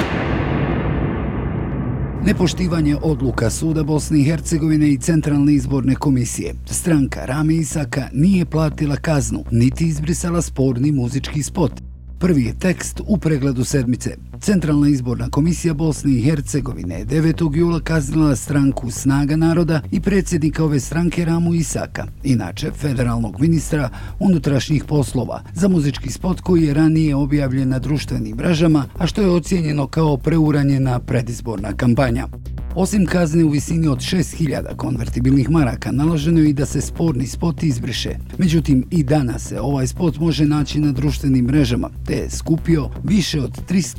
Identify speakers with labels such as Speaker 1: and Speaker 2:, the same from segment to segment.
Speaker 1: Nepoštivanje odluka Suda Bosne i Hercegovine i Centralne izborne komisije. Stranka Rame Isaka nije platila kaznu, niti izbrisala sporni muzički spot. Prvi je tekst u pregledu sedmice. Centralna izborna komisija Bosne i Hercegovine 9. jula kaznila stranku Snaga naroda i predsjednika ove stranke Ramu Isaka, inače federalnog ministra unutrašnjih poslova, za muzički spot koji je ranije objavljen na društvenim mrežama, a što je ocijenjeno kao preuranjena predizborna kampanja. Osim kazne u visini od 6.000 konvertibilnih maraka, naloženo je i da se sporni spot izbriše. Međutim, i danas se ovaj spot može naći na društvenim mrežama, te je skupio više od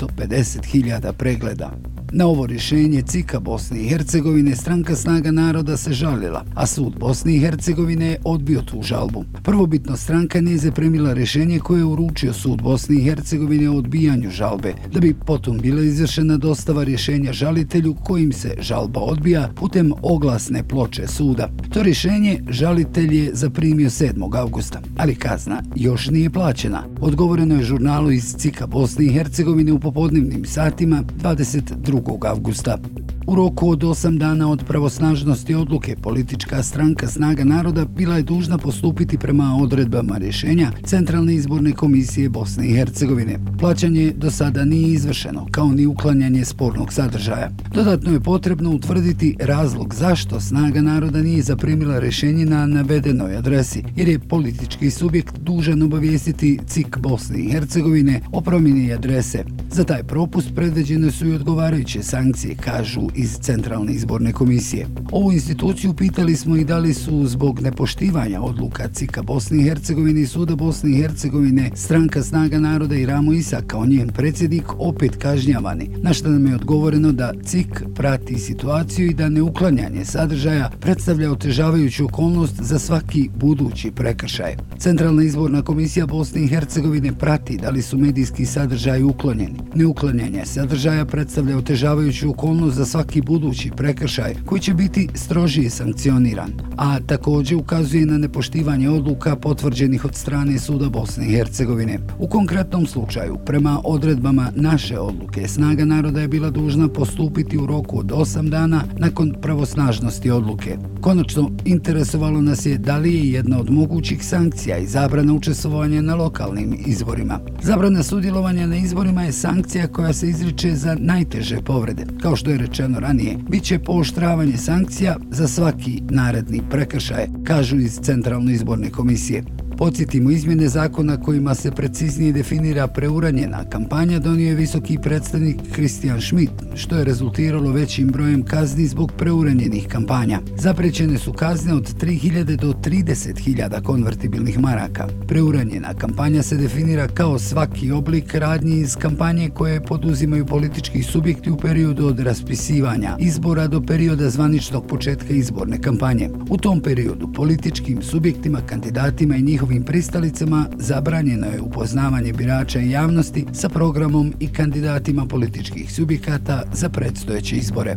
Speaker 1: 350.000 pregleda. Na ovo rješenje CIK-a Bosne i Hercegovine stranka Snaga naroda se žalila, a sud Bosne i Hercegovine je odbio tu žalbu. Prvobitno stranka nije zaprimila rješenje koje je uručio sud Bosne i Hercegovine o odbijanju žalbe, da bi potom bila izvršena dostava rješenja žalitelju kojim se žalba odbija putem oglasne ploče suda. To rješenje žalitelj je zaprimio 7. avgusta, ali kazna još nije plaćena. Odgovoreno je žurnalu iz CIK-a Bosne i Hercegovine u popodnevnim satima 22. avgusta. U roku od 8 dana od pravosnažnosti odluke, politička stranka Snaga naroda bila je dužna postupiti prema odredbama rješenja Centralne izborne komisije Bosne i Hercegovine. Plaćanje do sada nije izvršeno, kao ni uklanjanje spornog sadržaja. Dodatno je potrebno utvrditi razlog zašto Snaga naroda nije zaprimila rješenje na navedenoj adresi, jer je politički subjekt dužan obavijestiti CIK Bosne i Hercegovine o promjeni adrese. Za taj propust predviđene su i odgovarajuće sankcije, kažu iz Centralne izborne komisije. Ovu instituciju pitali smo i da li su zbog nepoštivanja odluka CIK-a Bosne i Hercegovine i Suda Bosne i Hercegovine stranka Snaga naroda i Ramo Isak kao njen predsjednik opet kažnjavani, na što nam je odgovoreno da CIK prati situaciju i da neuklanjanje sadržaja predstavlja otežavajuću okolnost za svaki budući prekršaj. Centralna izborna komisija Bosne i Hercegovine prati da li su medijski sadržaji uklonjeni. Neuklanjanje sadržaja predstavlja otežavajuću okolnost za svaki budući prekršaj koji će biti strožije sankcioniran, a također ukazuje na nepoštivanje odluka potvrđenih od strane Suda Bosne i Hercegovine. U konkretnom slučaju, prema odredbama naše odluke, Snaga naroda je bila dužna postupiti u roku od 8 dana nakon pravosnažnosti odluke. Konačno, interesovalo nas je da li je jedna od mogućih sankcija i zabrana učestvovanja na lokalnim izborima. Zabrana sudjelovanja na izborima je sankcija koja se izriče za najteže povrede. Kao što je rečeno ranije, bit će pooštravanje sankcija za svaki naredni prekršaj, kažu iz Centralne izborne komisije. Podsjetimo, izmjene zakona kojima se preciznije definira preuranjena kampanja donio je visoki predstavnik Christian Schmidt, što je rezultiralo većim brojem kazni zbog preuranjenih kampanja. Zapriječene su kazne od 3.000 do 30.000 konvertibilnih maraka. Preuranjena kampanja se definira kao svaki oblik radnji iz kampanje koje poduzimaju politički subjekti u periodu od raspisivanja izbora do perioda zvaničnog početka izborne kampanje. U tom periodu političkim subjektima, kandidatima i njihovim pristalicama zabranjeno je upoznavanje birača i javnosti sa programom i kandidatima političkih subjekata za predstojeće izbore.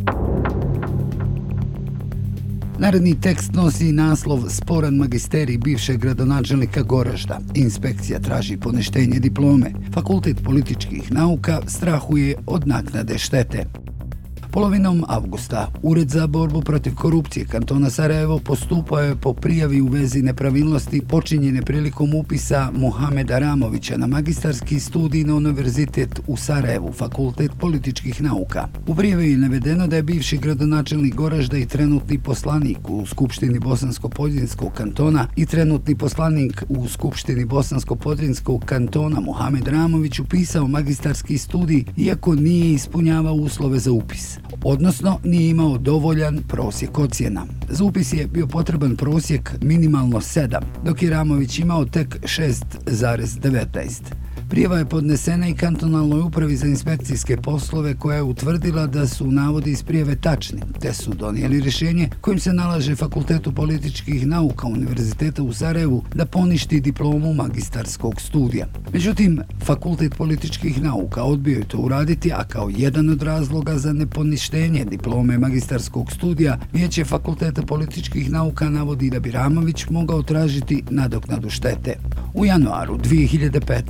Speaker 1: Naredni tekst nosi naslov Sporan magisterij bivšeg gradonačelnika Goražda. Inspekcija traži poništenje diplome. Fakultet političkih nauka strahuje od naknade štete. Polovinom avgusta Ured za borbu protiv korupcije kantona Sarajevo postupao je po prijavi u vezi nepravilnosti počinjene prilikom upisa Mohameda Ramovića na magistarski studij na Univerzitet u Sarajevu, Fakultet političkih nauka. U prijavi je navedeno da je bivši gradonačelnik Goražda i trenutni poslanik u Skupštini Bosansko-Podrinjskog kantona i trenutni poslanik u Skupštini Bosansko-Podrinjskog kantona Mohamed Ramović upisao magistarski studij iako nije ispunjavao uslove za upis, odnosno nije imao dovoljan prosjek ocjena. Za upis je bio potreban prosjek minimalno 7, dok je Ramović imao tek 6,19. Prijava je podnesena i kantonalnoj upravi za inspekcijske poslove koja je utvrdila da su navodi iz prijave tačni, te su donijeli rješenje kojim se nalaže Fakultetu političkih nauka Univerziteta u Sarajevu da poništi diplomu magistarskog studija. Međutim, Fakultet političkih nauka odbio je to uraditi, a kao jedan od razloga za neponištenje diplome magistarskog studija, Vijeće Fakulteta političkih nauka navodi da bi Ramović mogao tražiti nadoknadu štete. U januaru 2015.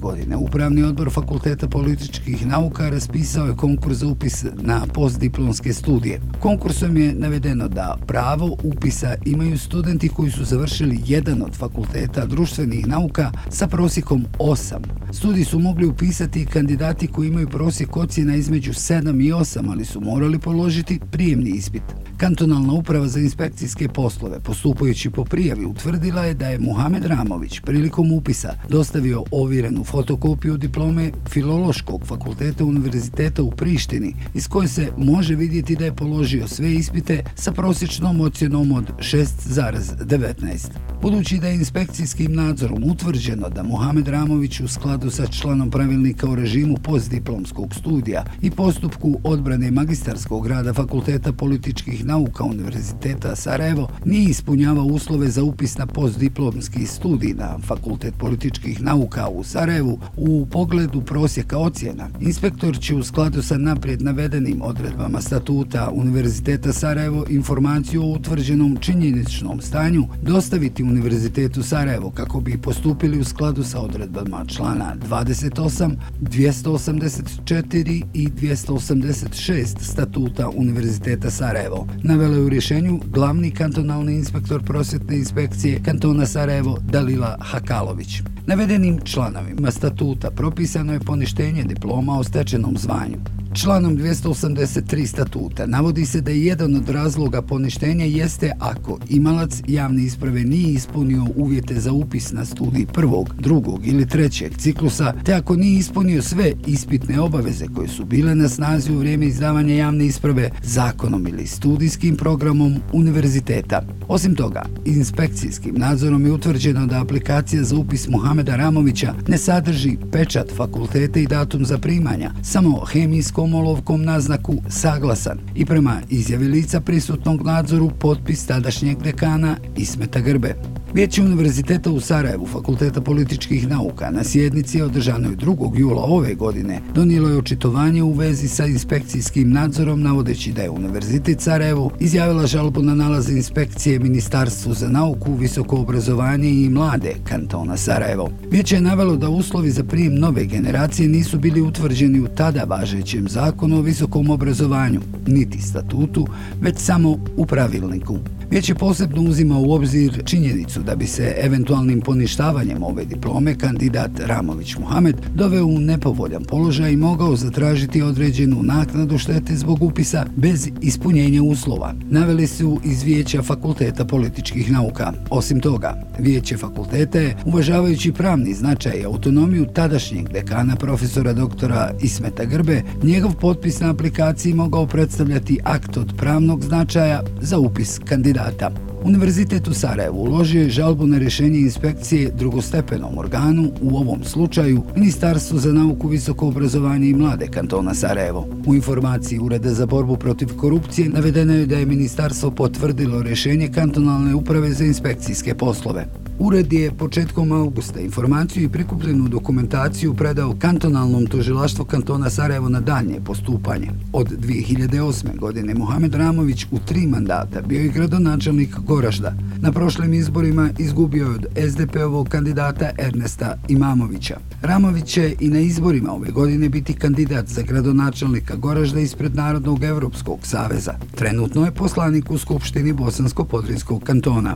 Speaker 1: godine Upravni odbor Fakulteta političkih nauka raspisao je konkurs za upis na postdiplomske studije. Konkursom je navedeno da pravo upisa imaju studenti koji su završili jedan od fakulteta društvenih nauka sa prosjekom 8. Studij su mogli upisati kandidati koji imaju prosjek ocjena između 7 i 8, ali su morali položiti prijemni ispit. Kantonalna uprava za inspekcijske poslove, postupajući po prijavi, utvrdila je da je Muhamed Ramović prilikom upisa dostavio ovjerenu fotokopiju diplome Filološkog fakulteta Univerziteta u Prištini, iz koje se može vidjeti da je položio sve ispite sa prosječnom ocjenom od 6,19. Budući da je inspekcijskim nadzorom utvrđeno da Muhamed Ramović u skladu sa članom pravilnika o režimu postdiplomskog studija i postupku odbrane magistarskog rada Fakulteta političkih nauka Univerziteta Sarajevo nije ispunjavao uslove za upis na postdiplomski studij na Fakultet političkih nauka u Sarajevu u pogledu prosjeka ocjena, inspektor će u skladu sa naprijed navedenim odredbama statuta Univerziteta Sarajevo informaciju o utvrđenom činjeničnom stanju dostaviti Univerzitetu Sarajevo kako bi postupili u skladu sa odredbama člana 28, 284 i 286 statuta Univerziteta Sarajevo, navela je u rješenju glavni kantonalni inspektor prosvjetne inspekcije kantona Sarajevo Dalila Hakalović. Navedenim članovima statuta propisano je poništenje diploma o stečenom zvanju. Članom 283 statuta navodi se da jedan od razloga poništenja jeste ako imalac javne isprave nije ispunio uvjete za upis na studij prvog, drugog ili trećeg ciklusa, te ako nije ispunio sve ispitne obaveze koje su bile na snazi u vrijeme izdavanja javne isprave zakonom ili studijskim programom univerziteta. Osim toga, inspekcijskim nadzorom je utvrđeno da aplikacija za upis Muhameda Ramovića ne sadrži pečat fakulteta i datum zaprimanja, samo hemijskom olovkom naznaku saglasan i prema izjavi lica prisutnog nadzoru potpis tadašnjeg dekana Ismeta Grbe. Vijeće Univerziteta u Sarajevu Fakulteta političkih nauka na sjednici održanoj 2. jula ove godine donijelo je očitovanje u vezi sa inspekcijskim nadzorom navodeći da je Univerzitet Sarajevo izjavila žalbu na nalaze inspekcije Ministarstvu za nauku, visoko obrazovanje i mlade kantona Sarajevo. Vijeće je navelo da uslovi za prijem nove generacije nisu bili utvrđeni u tada važećem zakonu o visokom obrazovanju, niti statutu, već samo u pravilniku. Vijeće posebno uzima u obzir činjenicu da bi se eventualnim poništavanjem ove diplome kandidat Ramović Muhamed doveo u nepovoljan položaj i mogao zatražiti određenu naknadu štete zbog upisa bez ispunjenja uslova, naveli su iz Vijeća Fakulteta političkih nauka. Osim toga, Vijeće fakulteta je, uvažavajući pravni značaj i autonomiju tadašnjeg dekana profesora doktora Ismeta Grbe, njegov potpis na aplikaciji mogao predstavljati akt od pravnog značaja za upis kandidata. Univerzitet u Sarajevu uložio je žalbu na rješenje inspekcije drugostepenom organu, u ovom slučaju Ministarstvu za nauku, visoko obrazovanje i mlade kantona Sarajevo. U informaciji Ureda za borbu protiv korupcije navedeno je da je ministarstvo potvrdilo rješenje kantonalne uprave za inspekcijske poslove. Ured je početkom augusta informaciju i prikupljenu dokumentaciju predao kantonalnom tužilaštvu kantona Sarajevo na daljnje postupanje. Od 2008. godine Muhamed Ramović u 3 mandata bio je gradonačelnik Goražda. Na prošlim izborima izgubio je od SDP-ovog kandidata Ernesta Imamovića. Ramović će i na izborima ove godine biti kandidat za gradonačelnika Goražda ispred Narodnog Evropskog saveza. Trenutno je poslanik u Skupštini Bosansko-Podrinjskog kantona.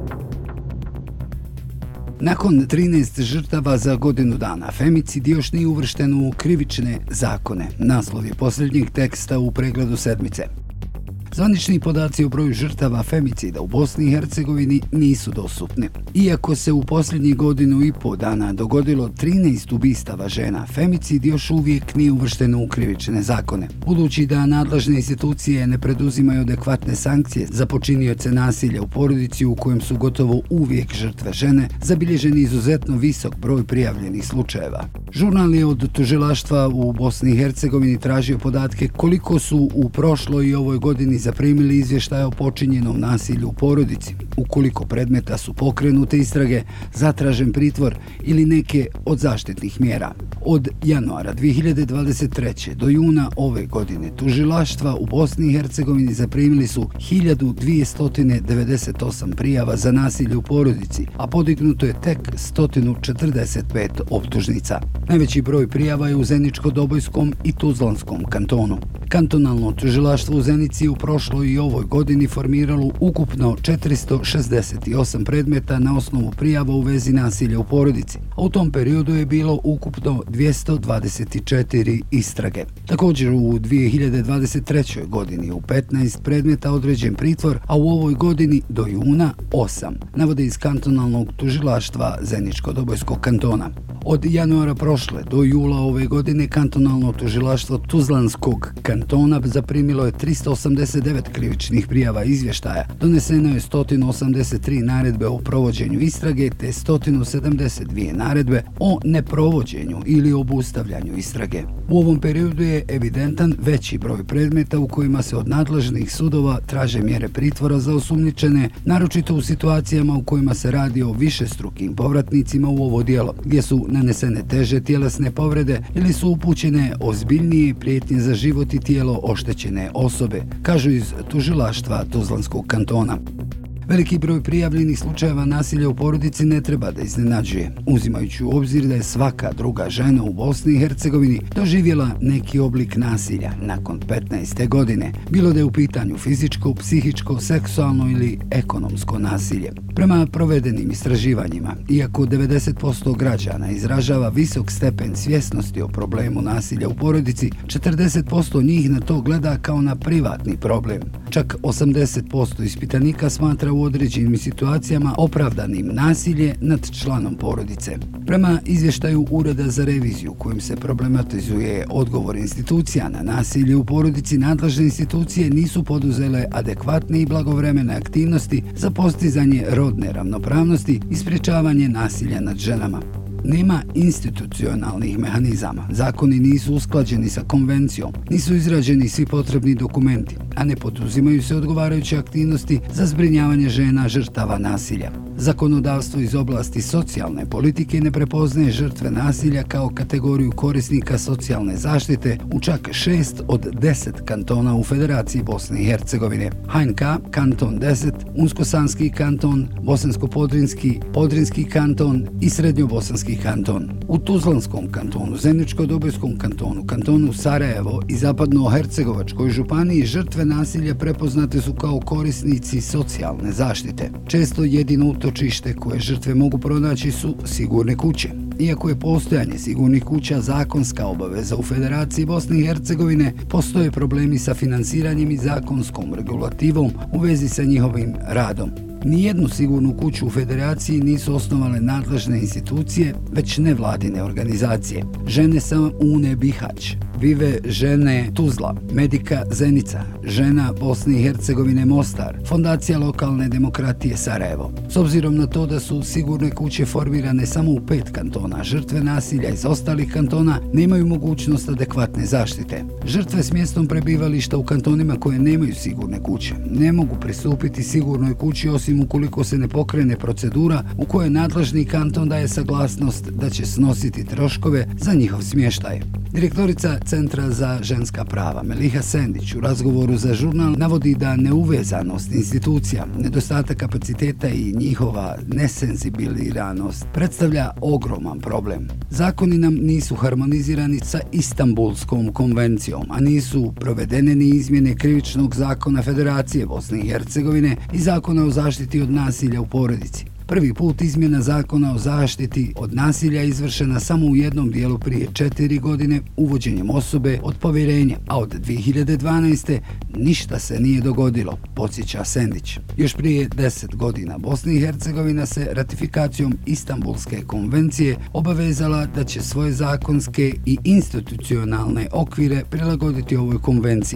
Speaker 1: Nakon 13 žrtava za godinu dana, femicid još nije uvršten u krivične zakone. Naslov je posljednjeg teksta u pregledu sedmice. Zvanični podaci o broju žrtava femicida u Bosni i Hercegovini nisu dostupni. Iako se u posljednjih godinu i pol dana dogodilo 13 ubistava žena, femicid još uvijek nije uvršten u krivične zakone. Budući da nadležne institucije ne preduzimaju adekvatne sankcije za počinioce nasilja u porodici u kojem su gotovo uvijek žrtve žene, zabilježen je izuzetno visok broj prijavljenih slučajeva. Žurnal je od tužilaštva u Bosni i Hercegovini tražio podatke koliko su u prošloj i ovoj godini zaprimili izvještaje o počinjenom nasilju u porodici, ukoliko predmeta su pokrenute istrage, zatražen pritvor ili neke od zaštitnih mjera. Od januara 2023. do juna ove godine tužilaštva u Bosni i Hercegovini zaprimili su 1298 prijava za nasilje u porodici, a podignuto je tek 145 optužnica. Najveći broj prijava je u Zeničko-Dobojskom i Tuzlanskom kantonu. Kantonalno tužilaštvo u Zenici u prošloj i ovoj godini formiralo ukupno 468 predmeta na osnovu prijava u vezi nasilja u porodici, a u tom periodu je bilo ukupno 224 istrage. Također u 2023. godini u 15 predmeta određen pritvor, a u ovoj godini do juna 8, navode iz kantonalnog tužilaštva Zeničko-Dobojskog kantona. Od januara prošle do jula ove godine kantonalno tužilaštvo Tuzlanskog kantona zaprimilo je 389 krivičnih prijava izvještaja, doneseno je 183 naredbe o provođenju istrage te 172 naredbe o neprovođenju ili obustavljanju istrage. U ovom periodu je evidentan veći broj predmeta u kojima se od nadležnih sudova traže mjere pritvora za osumnjičene, naročito u situacijama u kojima se radi o višestrukim povratnicima u ovo djelo, gdje su nanesene teže tjelesne povrede ili su upućene ozbiljnije prijetnje za život i tijelo oštećene osobe, kažu iz tužilaštva Tuzlanskog kantona. Veliki broj prijavljenih slučajeva nasilja u porodici ne treba da iznenađuje, uzimajući u obzir da je svaka druga žena u Bosni i Hercegovini doživjela neki oblik nasilja nakon 15. godine, bilo da je u pitanju fizičko, psihičko, seksualno ili ekonomsko nasilje. Prema provedenim istraživanjima, iako 90% građana izražava visok stepen svjesnosti o problemu nasilja u porodici, 40% njih na to gleda kao na privatni problem. Čak 80% ispitanika smatra u određenim situacijama opravdanim nasilje nad članom porodice. Prema izvještaju Ureda za reviziju kojim se problematizuje odgovor institucija na nasilje u porodici, nadležne institucije nisu poduzele adekvatne i blagovremene aktivnosti za postizanje rodne ravnopravnosti i sprječavanje nasilja nad ženama. Nema institucionalnih mehanizama, zakoni nisu usklađeni sa konvencijom, nisu izrađeni svi potrebni dokumenti, a ne poduzimaju se odgovarajuće aktivnosti za zbrinjavanje žena žrtava nasilja. Zakonodavstvo iz oblasti socijalne politike ne prepoznaje žrtve nasilja kao kategoriju korisnika socijalne zaštite u čak 6 od 10 kantona u Federaciji Bosne i Hercegovine. HNK, kanton 10, Unsko-Sanski kanton, Bosansko-Podrinski, Podrinski kanton i Srednjobosanski kanton. U Tuzlanskom kantonu, Zeničko-Dobojskom kantonu, kantonu Sarajevo i Zapadno-Hercegovačkoj županiji žrtve nasilja prepoznate su kao korisnici socijalne zaštite. Često jedino utočište koje žrtve mogu pronaći su sigurne kuće. Iako je postojanje sigurnih kuća zakonska obaveza u Federaciji Bosne i Hercegovine, postoje problemi sa finansiranjem i zakonskom regulativom u vezi sa njihovim radom. Nijednu sigurnu kuću u Federaciji nisu osnovale nadležne institucije, već nevladine organizacije. Žene sa Une Bihać, Vive žene Tuzla, Medika Zenica, Žena Bosne i Hercegovine Mostar, Fondacija lokalne demokratije Sarajevo. S obzirom na to da su sigurne kuće formirane samo u 5 kantona, žrtve nasilja iz ostalih kantona nemaju mogućnost adekvatne zaštite. Žrtve s mjestom prebivališta u kantonima koje nemaju sigurne kuće ne mogu pristupiti sigurnoj kući osim ukoliko se ne pokrene procedura u kojoj nadležni kanton daje saglasnost da će snositi troškove za njihov smještaj. Direktorica Centra za ženska prava Meliha Sendić u razgovoru za žurnal navodi da neuvezanost institucija, nedostatak kapaciteta i njihova nesenzibiliranost predstavlja ogroman problem. Zakoni nam nisu harmonizirani sa Istanbulskom konvencijom, a nisu provedene ni izmjene krivičnog zakona Federacije Bosne i Hercegovine i zakona o zaštiti od nasilja u porodici. Prvi put izmjena zakona o zaštiti od nasilja izvršena samo u jednom dijelu prije 4 godine uvođenjem osobe od povjerenja, a od 2012. ništa se nije dogodilo, podsjeća Sendić. Još prije 10 godina Bosna i Hercegovina se ratifikacijom Istanbulske konvencije obavezala da će svoje zakonske i institucionalne okvire prilagoditi ovoj konvenciji.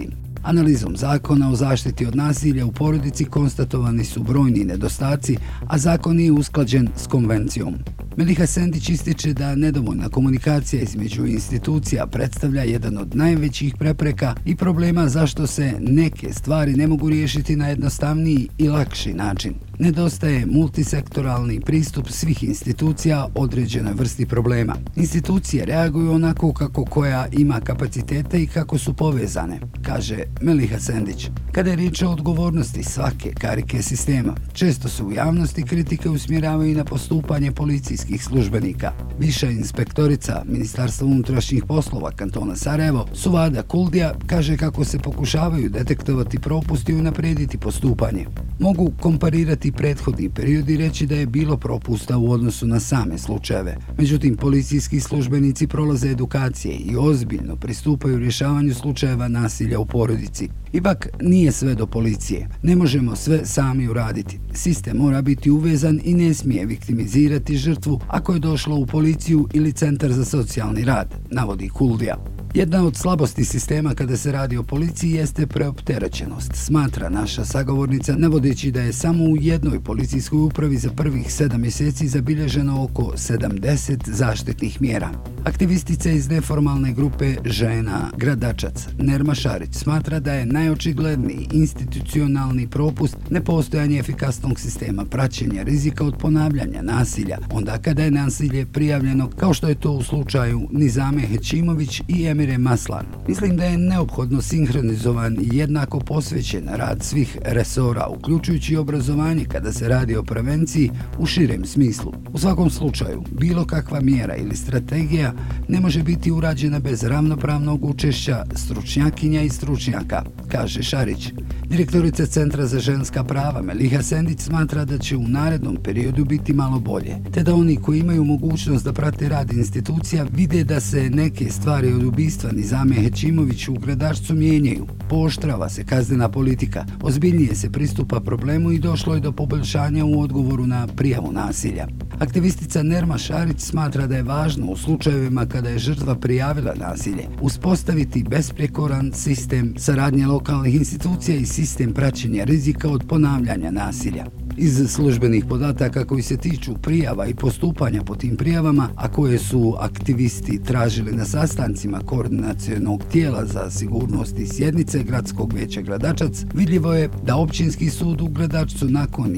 Speaker 1: Analizom zakona o zaštiti od nasilja u porodici konstatovani su brojni nedostaci, a zakon nije usklađen s konvencijom. Meliha Sendić ističe da nedovoljna komunikacija između institucija predstavlja jedan od najvećih prepreka i problema zašto se neke stvari ne mogu riješiti na jednostavniji i lakši način. Nedostaje multisektoralni pristup svih institucija određenoj vrsti problema. Institucije reaguju onako kako koja ima kapacitete i kako su povezane, kaže Meliha Sendić. Kada je riječ o odgovornosti svake karike sistema, često se u javnosti kritike usmjeravaju na postupanje policijskih službenika. Viša inspektorica Ministarstva unutrašnjih poslova kantona Sarajevo, Suvada Kuldija, kaže kako se pokušavaju detektovati propusti i unaprijediti postupanje. Mogu komparirati prethodni period i reći da je bilo propusta u odnosu na same slučajeve. Međutim, policijski službenici prolaze edukacije i ozbiljno pristupaju rješavanju slučajeva nasilja u porodici. Ipak nije sve do policije. Ne možemo sve sami uraditi. Sistem mora biti uvezan i ne smije viktimizirati žrtvu ako je došlo u policiju ili centar za socijalni rad, navodi Kuldija. Jedna od slabosti sistema kada se radi o policiji jeste preopterećenost, smatra naša sagovornica, navodeći da je samo u jednoj policijskoj upravi za prvih 7 mjeseci zabilježeno oko 70 zaštitnih mjera. Aktivistica iz neformalne grupe žena Gradačac, Nerma Šarić, smatra da je najočigledniji institucionalni propust nepostojanje efikasnog sistema praćenja rizika od ponavljanja nasilja, onda kada je nasilje prijavljeno, kao što je to u slučaju Nizame Hećimović i Emire Maslan. Mislim da je neophodno sinhronizovan i jednako posvećen rad svih resora, uključujući obrazovanje kada se radi o prevenciji u širem smislu. U svakom slučaju, bilo kakva mjera ili strategija ne može biti urađena bez ravnopravnog učešća stručnjakinja i stručnjaka, kaže Šarić. Direktorica Centra za ženska prava Meliha Sendić smatra da će u narednom periodu biti malo bolje, te da oni koji imaju mogućnost da prate rad institucija vide da se neke stvari od ubistva Nizame Hećimović u Gradačcu mijenjaju. Pooštrava se kaznena politika, ozbiljnije se pristupa problemu i došlo je do poboljšanja u odgovoru na prijavu nasilja. Aktivistica Nerma Šarić smatra da je važno u slučajevima kada je žrtva prijavila nasilje uspostaviti besprijekoran sistem saradnje lokalnih institucija i sistem praćenja rizika od ponavljanja nasilja. Iz službenih podataka koji se tiču prijava i postupanja po tim prijavama, a koje su aktivisti tražili na sastancima koordinacionog tijela za sigurnost i sjednice Gradskog vijeća Gradačac, vidljivo je da Općinski sud u Gradačcu nakon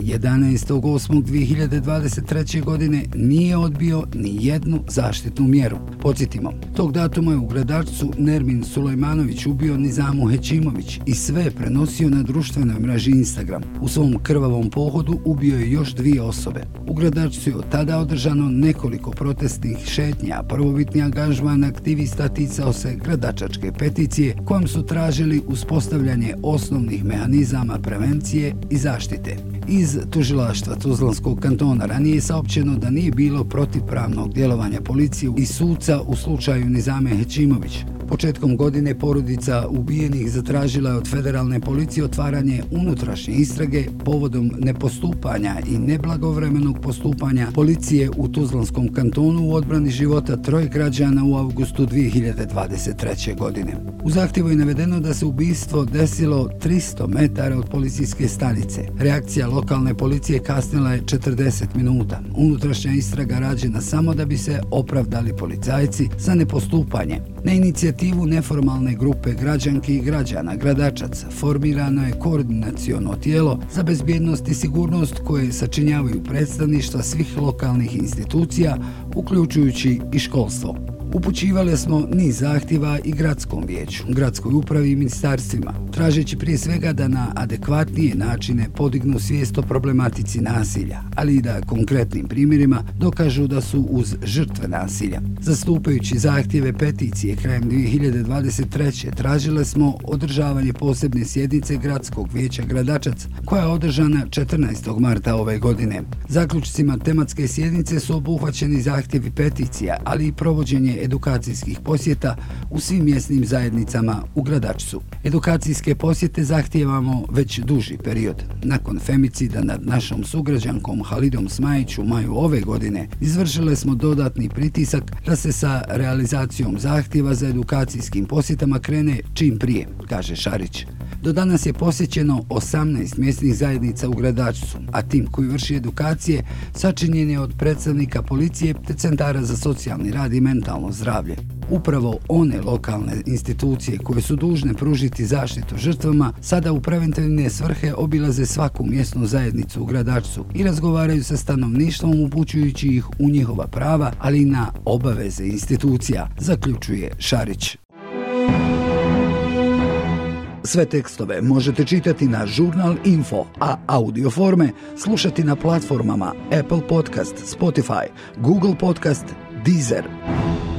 Speaker 1: 11.8.2023. godine nije odbio ni jednu zaštitnu mjeru. Podsjetimo, tog datuma je u Gradačcu Nermin Sulejmanović ubio Nizamu Hećimović i sve je prenosio na društvenoj mreži Instagram. U svom krvavom pohodu ubio je još 2 osobe. U Gradačcu je od tada održano nekoliko protestnih šetnja. Prvobitni angažman aktivista ticao se gradačačke peticije kojom su tražili uspostavljanje osnovnih mehanizama prevencije i zaštite. Iz tužilaštva Tuzlanskog kantona ranije je saopćeno da nije bilo protivpravnog djelovanja policije i suca u slučaju Nizame Hećimović. Početkom godine porodica ubijenih zatražila je od federalne policije otvaranje unutrašnje istrage povodom nepostupanja i neblagovremenog postupanja policije u Tuzlanskom kantonu u odbrani života 3 građana u avgustu 2023. godine. U zahtjevu je navedeno da se ubistvo desilo 300 metara od policijske stanice. Reakcija lokalne policije kasnila je 40 minuta. Unutrašnja istraga rađena samo da bi se opravdali policajci za nepostupanje. Na inicijativu neformalne grupe građanki i građana Gradačac formirano je koordinaciono tijelo za bezbjednost i sigurnost koje sačinjavaju predstavništva svih lokalnih institucija, uključujući i školstvo. Upućivali smo niz zahtjeva i gradskom vijeću, gradskoj upravi i ministarstvima, tražeći prije svega da na adekvatnije načine podignu svijest o problematici nasilja, ali i da konkretnim primjerima dokažu da su uz žrtve nasilja. Zastupajući zahtjeve peticije krajem 2023. tražile smo održavanje posebne sjednice Gradskog vijeća Gradačac, koja je održana 14. marta ove godine. Zaključcima tematske sjednice su obuhvaćeni zahtjevi peticija, ali i provođenje edukacijskih posjeta u svim mjesnim zajednicama u Gradačcu. Edukacijske posjete zahtijevamo već duži period. Nakon femicida nad našom sugrađankom Halidom Smajić u maju ove godine izvršile smo dodatni pritisak da se sa realizacijom zahtjeva za edukacijskim posjetama krene čim prije, kaže Šarić. Do danas je posjećeno 18 mjesnih zajednica u Gradačcu, a tim koji vrši edukacije sačinjen je od predstavnika policije te centara za socijalni rad i mentalno zdravlje. Upravo one lokalne institucije koje su dužne pružiti zaštitu žrtvama sada u preventivne svrhe obilaze svaku mjesnu zajednicu u Gradačcu i razgovaraju sa stanovništvom upućujući ih u njihova prava, ali i na obaveze institucija, zaključuje Šarić. Sve tekstove možete čitati na Žurnal Info, a audio forme slušati na platformama Apple Podcast, Spotify, Google Podcast, Deezer.